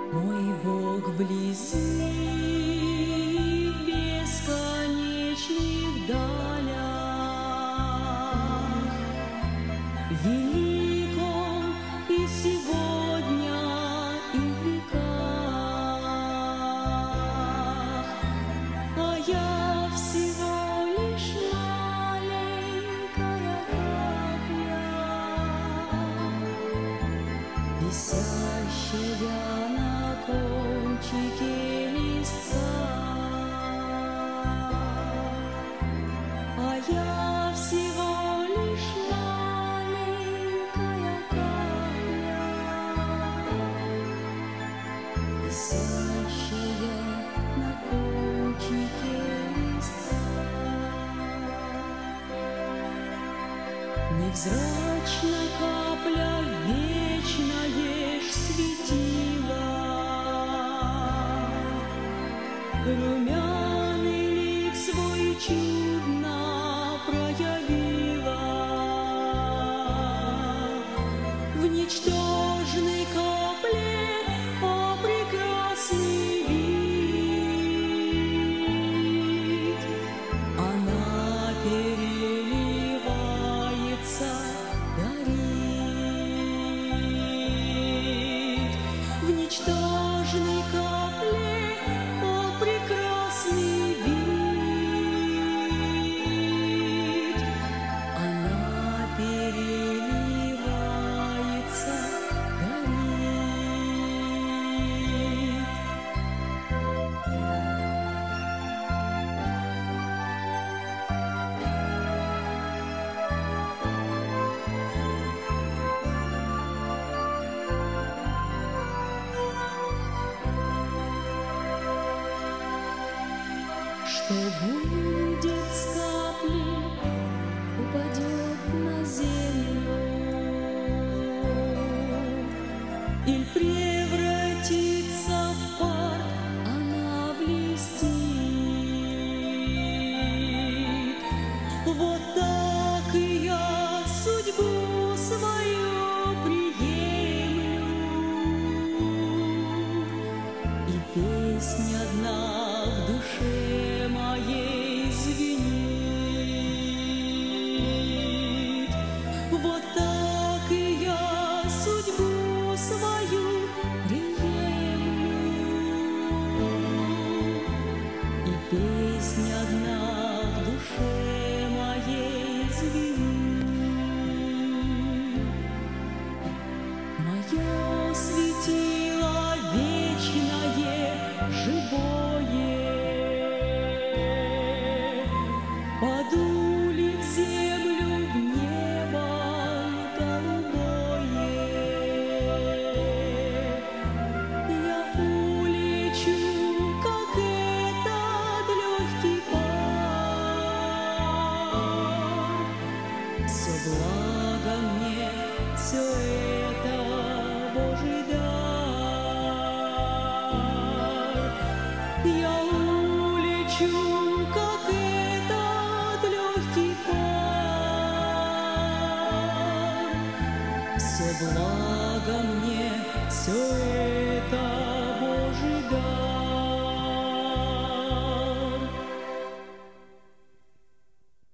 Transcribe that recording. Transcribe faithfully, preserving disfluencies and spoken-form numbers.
Мой Бог вблизи, в бесконечных далях, велик Он и сегодня, и в веках, а я всего лишь маленькая капля, висящая на кончике листа, а я всего лишь маленькая капля, висящая на кончике листа. Невзрачна капля, вечное ж светило, румяный лик свой чудно проявила. В ничтожной капле, о прекрасный вид, она переливается, горит. В ничтожной капле, о прекрасный вид, она переливается, горит. Что будет с капли, упадет на землю, или превратится в пар, она блестит. Вот так и я судьбу свою приемлю, и песня одна в душе моей звенит. Вот так и я судьбу свою приемлю, и песня одна в душе моей звенит. Мое светило вечное, живое, подули в землю, в небо голубое. Я улечу, как этот легкий пар. Все благо мне, все это Божий дар. Я улечу, как этот легкий пар. Все благо